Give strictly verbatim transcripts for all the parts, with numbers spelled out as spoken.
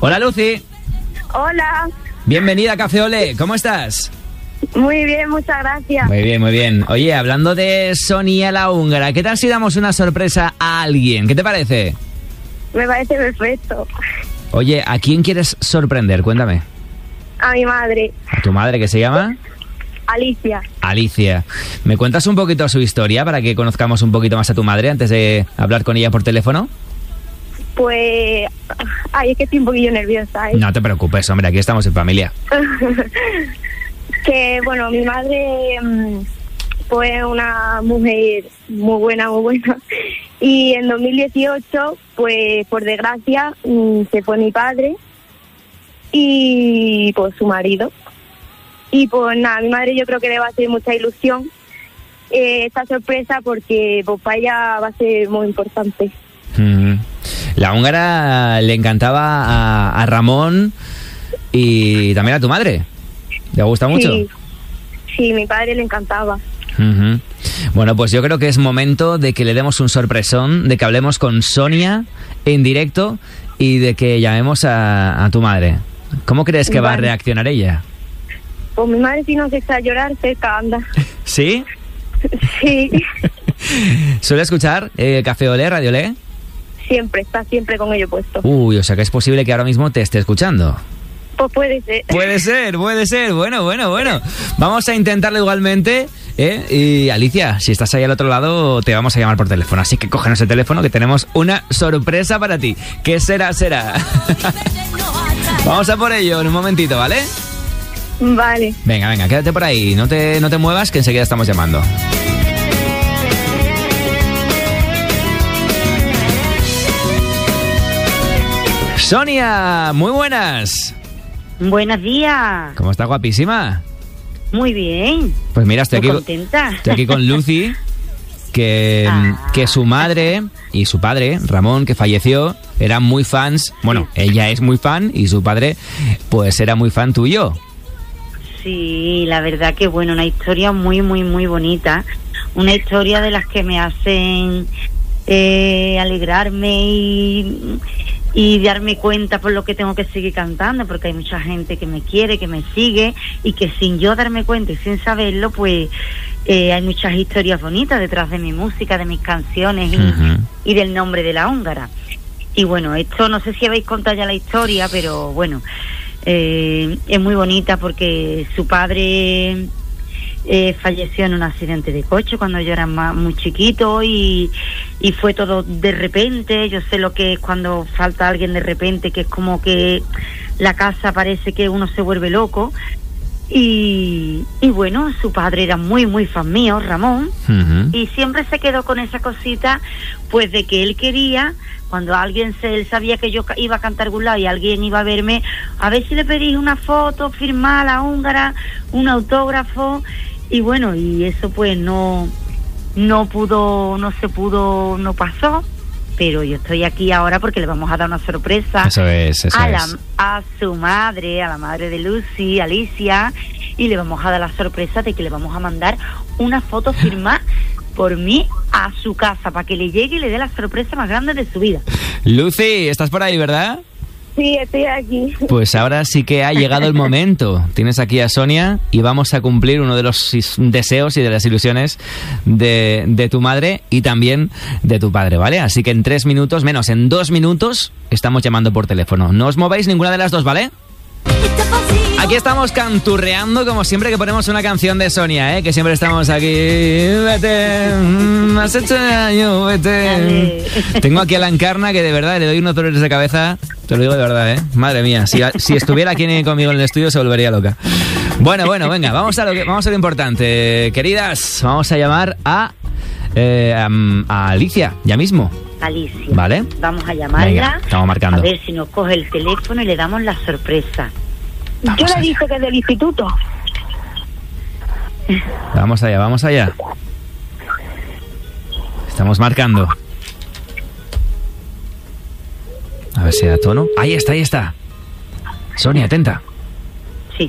Hola, Lucy. Hola. Bienvenida a Café Olé. ¿Cómo estás? Muy bien, muchas gracias. Muy bien, muy bien. Oye, hablando de Sonia la húngara, ¿qué tal si damos una sorpresa a alguien? ¿Qué te parece? Me parece perfecto. Oye, ¿a quién quieres sorprender? Cuéntame. A mi madre. ¿A tu madre, que se llama? Alicia. Alicia. ¿Me cuentas un poquito su historia para que conozcamos un poquito más a tu madre antes de hablar con ella por teléfono? Pues... Ay, es que estoy un poquillo nerviosa, ¿eh? No te preocupes, hombre, aquí estamos en familia. Que, bueno, mi madre mmm, fue una mujer muy buena, muy buena. Y en dos mil dieciocho, pues, por desgracia, mmm, se fue mi padre y, pues, su marido. Y, pues, nada, a mi madre yo creo que le va a hacer mucha ilusión eh, esta sorpresa porque, pues, para ella va a ser muy importante. Mm. La húngara le encantaba a, a Ramón y también a tu madre. ¿Le gusta mucho? Sí, sí, mi padre le encantaba. Uh-huh. Bueno, pues yo creo que es momento de que le demos un sorpresón, de que hablemos con Sonia en directo y de que llamemos a, a tu madre. ¿Cómo crees que vale. va a reaccionar ella? Pues mi madre, si no se echa a llorar, cerca anda. ¿Sí? Sí. ¿Suele escuchar eh, Café Olé, Radio Olé? Siempre, está siempre con ello puesto. Uy, o sea que es posible que ahora mismo te esté escuchando. Pues puede ser. Puede ser, puede ser. Bueno, bueno, bueno. Vamos a intentarlo igualmente, ¿eh? Y Alicia, si estás ahí al otro lado, te vamos a llamar por teléfono. Así que cógenos el teléfono que tenemos una sorpresa para ti. ¿Qué será, será? Vamos a por ello en un momentito, ¿vale? Vale. Venga, venga, quédate por ahí. No te, no te muevas, que enseguida estamos llamando. Sonia, muy buenas. Buenos días. ¿Cómo está, guapísima? Muy bien. Pues mira, estoy, Muy aquí, contenta. estoy aquí con Lucy, que, ah. que su madre y su padre, Ramón, que falleció, eran muy fans. Bueno, ella es muy fan y su padre, pues era muy fan tuyo. Sí, la verdad que bueno, una historia muy, muy, muy bonita. Una historia de las que me hacen eh, alegrarme y... y darme cuenta por lo que tengo que seguir cantando, porque hay mucha gente que me quiere, que me sigue, y que sin yo darme cuenta y sin saberlo, pues eh, hay muchas historias bonitas detrás de mi música, de mis canciones y, uh-huh. y del nombre de la húngara. Y bueno, esto no sé si habéis contado ya la historia, pero bueno, eh, es muy bonita porque su padre... Eh, falleció en un accidente de coche cuando yo era más, muy chiquito y, y fue todo de repente. Yo sé lo que es cuando falta alguien de repente, que es como que la casa parece que uno se vuelve loco. Y, y bueno, su padre era muy muy fan mío, Ramón, uh-huh. y siempre se quedó con esa cosita, pues de que él quería, cuando alguien se, él sabía que yo iba a cantar algún lado y alguien iba a verme, a ver si le pedís una foto, firmar a la húngara, un autógrafo. Y bueno, y eso pues no no pudo, no se pudo, no pasó, pero yo estoy aquí ahora porque le vamos a dar una sorpresa. Eso es, eso a, la, es. a su madre, a la madre de Lucy, Alicia, y le vamos a dar la sorpresa de que le vamos a mandar una foto firmada por mí a su casa, para que le llegue y le dé la sorpresa más grande de su vida. Lucy, estás por ahí, ¿verdad? Sí, estoy aquí. Pues ahora sí que ha llegado el momento. Tienes aquí a Sonia y vamos a cumplir uno de los deseos y de las ilusiones de, de tu madre y también de tu padre, ¿vale? Así que en tres minutos, menos en dos minutos, estamos llamando por teléfono. No os mováis ninguna de las dos, ¿vale? Aquí estamos canturreando como siempre que ponemos una canción de Sonia, ¿eh? Que siempre estamos aquí. Vete, has hecho daño, vete. Tengo aquí a la Encarna que de verdad le doy unos dolores de cabeza. Te lo digo de verdad, ¿eh? Madre mía, si, si estuviera aquí conmigo en el estudio se volvería loca. Bueno, bueno, venga, vamos a lo que, vamos a lo importante. Queridas, vamos a llamar a, eh, a, a Alicia, ya mismo. Alicia. ¿Vale? Vamos a llamarla. Venga, estamos marcando. A ver si nos coge el teléfono y le damos la sorpresa. Vamos Yo le allá. dije que es del instituto. Vamos allá, vamos allá. Estamos marcando. A ver si da tono. Ahí está, ahí está. Sonia, atenta. Sí.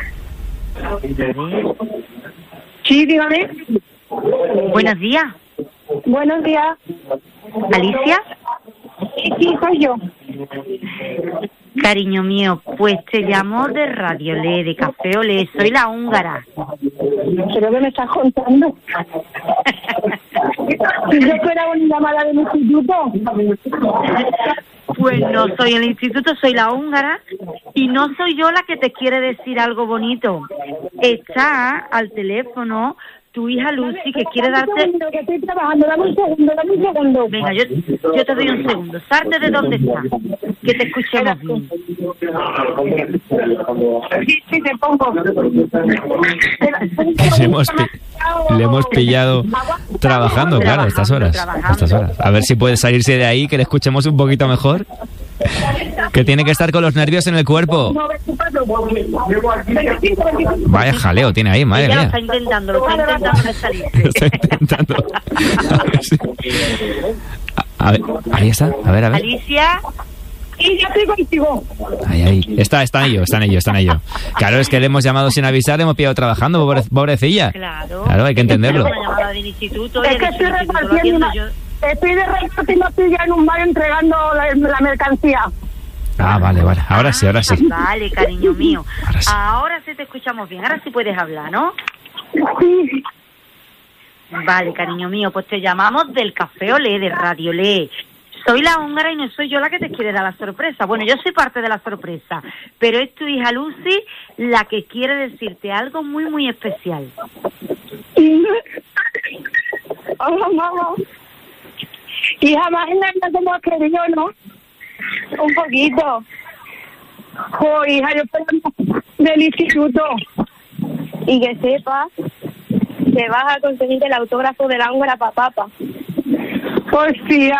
Sí, dígame. Buenos días. Buenos días. ¿Alicia? Sí, sí, soy yo. Cariño mío, pues te llamo de Radio Le, de Café Olé, soy la húngara. ¿Pero qué me estás contando? ¿Y yo que era una llamada del instituto? Pues no soy el instituto, soy la húngara y no soy yo la que te quiere decir algo bonito. Está al teléfono tu hija Lucy, que quiere darte... Dame un segundo, que estoy trabajando, dame un segundo, dame un segundo. Venga, yo, yo te doy un segundo. Salte de donde estás, que te escuchemos bien. Sí, sí, te pongo. Le hemos, pi- le hemos pillado trabajando, claro, a estas horas. A estas horas. A ver si puede salirse de ahí, que le escuchemos un poquito mejor. Que tiene que estar con los nervios en el cuerpo. Vaya jaleo tiene ahí, madre Ella lo mía. está intentando, lo está intentando de salir. Lo está intentando. A ver, si- a- a ver, ahí está. A ver, a ver. Alicia, Y ya estoy contigo. Ahí, ahí. Está, está en ello, está en ello, está en ello. Claro, es que le hemos llamado sin avisar, le hemos pillado trabajando, pobre- pobrecilla. claro. Claro, hay que entenderlo. Una llamada del instituto y Es el que estoy instituto lo repartiendo atiendo una... yo. Estoy de repartiendo ya en un bar entregando la, la mercancía. Ah, vale, vale. Ahora sí, ahora sí. Vale, cariño mío. Ahora sí. Ahora sí te escuchamos bien. Ahora sí puedes hablar, ¿no? Sí. Vale, cariño mío. Pues te llamamos del Café Olé, de Radio Le. Soy la húngara y no soy yo la que te quiere dar la sorpresa. Bueno, yo soy parte de la sorpresa, pero es tu hija Lucy la que quiere decirte algo muy, muy especial. Hola, mamá. Hija, imagínate cómo has querido, ¿no? Un poquito. Oh, hija, yo estoy del instituto. Y que sepas que vas a conseguir el autógrafo de la húngara para papá. Hostia.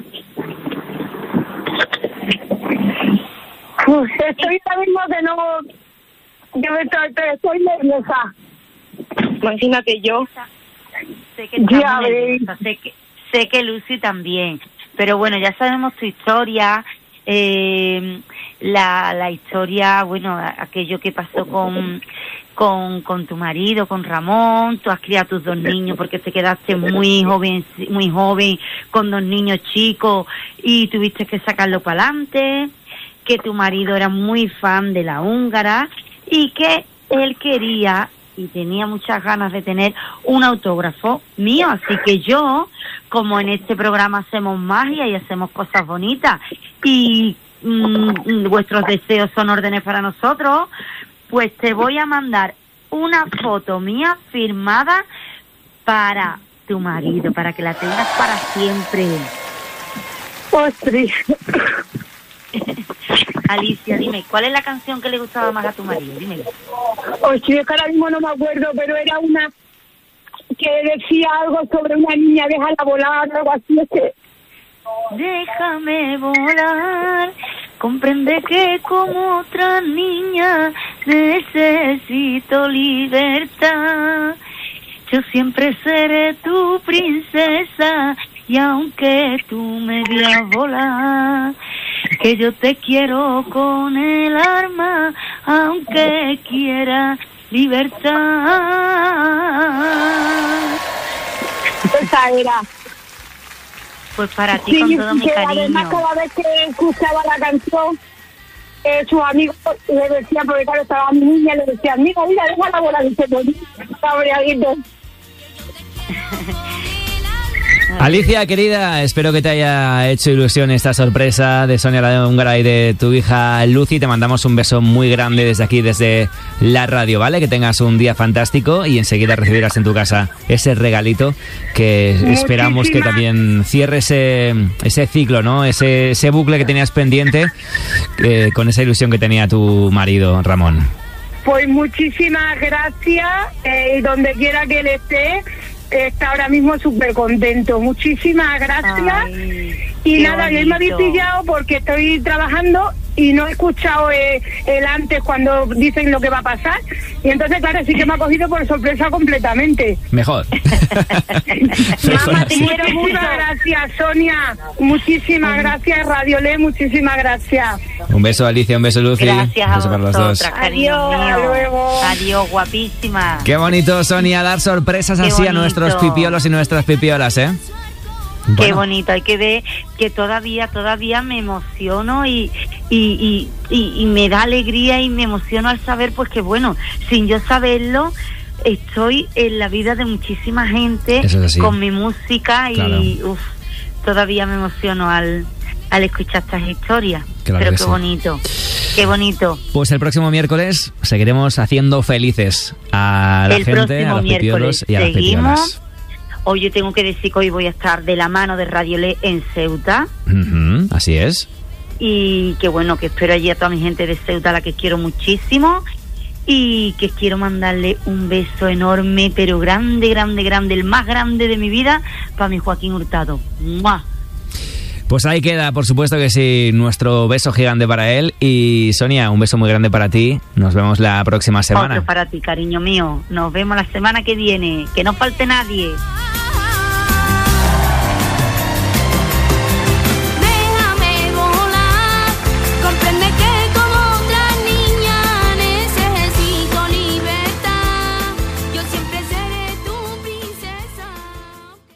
Uf, estoy ahora mismo que no... Yo me estoy, estoy nerviosa. Imagínate yo. Sé que estás Ya muy ves. nerviosa, sé que, sé que Lucy también. Pero bueno, ya sabemos tu historia, eh, la, la historia, bueno, aquello que pasó con, con, con tu marido, con Ramón. Tú has criado a tus dos niños porque te quedaste muy joven, muy joven, con dos niños chicos y tuviste que sacarlo para adelante. Que tu marido era muy fan de la húngara y que él quería y tenía muchas ganas de tener un autógrafo mío. Así que yo, como en este programa hacemos magia y hacemos cosas bonitas y mmm, vuestros deseos son órdenes para nosotros, pues te voy a mandar una foto mía firmada para tu marido, para que la tengas para siempre. Ostras. Alicia, dime, ¿cuál es la canción que le gustaba más a tu marido? Dímelo. Hostia, es que ahora mismo no me acuerdo, pero era una que decía algo sobre una niña, déjala volar, algo así. Es que... Déjame volar, comprende que como otra niña necesito libertad. Yo siempre seré tu princesa y aunque tú me veas volar, que yo te quiero con el alma, aunque quiera libertad. Esa era. Pues para ti Sí, con todo mi que cariño. además cada vez que escuchaba la canción, eh, sus amigos le decían, porque claro, estaba mi niña, le decían, mira, mira, déjala volar, y se ponía cabreadito. Alicia, querida, espero que te haya hecho ilusión esta sorpresa de Sonia la húngara y de tu hija Lucy. Te mandamos un beso muy grande desde aquí, desde la radio, ¿vale? Que tengas un día fantástico y enseguida recibirás en tu casa ese regalito que Muchísimas. esperamos que también cierre ese, ese ciclo, ¿no? Ese, ese bucle que tenías pendiente eh, con esa ilusión que tenía tu marido, Ramón. Pues muchísimas gracias, eh, y donde quiera que él esté, está ahora mismo súper contento. Muchísimas gracias. Ay, y qué nada, yo me habéis bonito. pillado porque estoy trabajando y no he escuchado eh, el antes cuando dicen lo que va a pasar. Y entonces, claro, sí que me ha cogido por sorpresa completamente. Mejor. Mejor Mamá, te así. quiero mucho. Gracias, Sonia. Muchísimas gracias, Radio Le. Muchísimas gracias. Un beso, Alicia, un beso, Lucy. Gracias un a beso para los dos. vosotras, cariño Adiós, mío. hasta luego. Adiós, guapísima. Qué bonito, Sonia, dar sorpresas Qué así a bonito. nuestros pipiolos y nuestras pipiolas, ¿eh? Bueno. Qué bonito, hay que ver que todavía, todavía me emociono y, y, y, y, y me da alegría y me emociono al saber, pues que bueno, sin yo saberlo, estoy en la vida de muchísima gente con mi música y claro. uf, todavía me emociono al, al escuchar estas historias. Claro. Pero qué sí. bonito, qué bonito. Pues el próximo miércoles seguiremos haciendo felices a la el gente, a los pipiolos y a las pipiolas. Hoy yo tengo que decir que hoy voy a estar de la mano de Radio Le en Ceuta. Uh-huh, así es. Y que bueno, que espero allí a toda mi gente de Ceuta, a la que quiero muchísimo. Y que quiero mandarle un beso enorme, pero grande, grande, grande, el más grande de mi vida, para mi Joaquín Hurtado. ¡Mua! Pues ahí queda, por supuesto que sí, nuestro beso gigante para él. Y Sonia, un beso muy grande para ti. Nos vemos la próxima semana. Otro para ti, cariño mío. Nos vemos la semana que viene. Que no falte nadie.